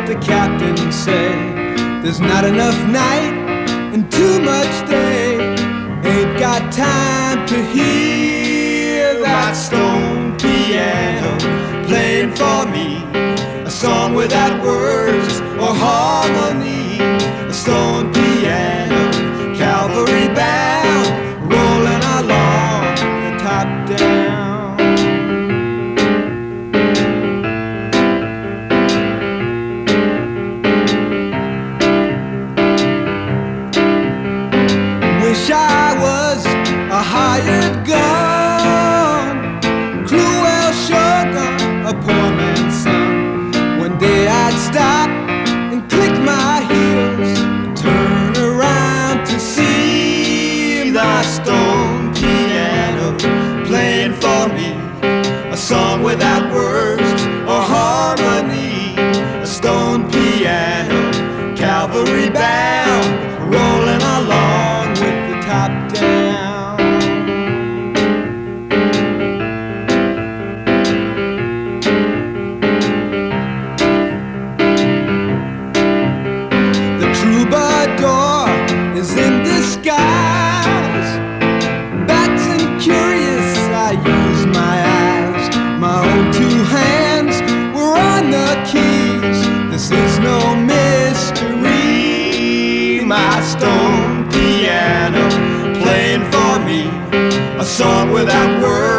the captain say, there's not enough night and too much day. Ain't got time to hear that stone piano playing for me a song without words or harmony. A stone piano, cavalry bound, rolling along the top down. Wish I was a hired gun, cruel shogun, a poor man's son. One day I'd stop and click my heels, turn around to see the stone piano playing for me a song without words or harmony. A stone piano, cavalry bound, rolling along with the top down. The troubadour is in disguise, bats and curious, I use my eyes. My own two hands were on the keys. This is no mystery. My stone piano playing for me a song without words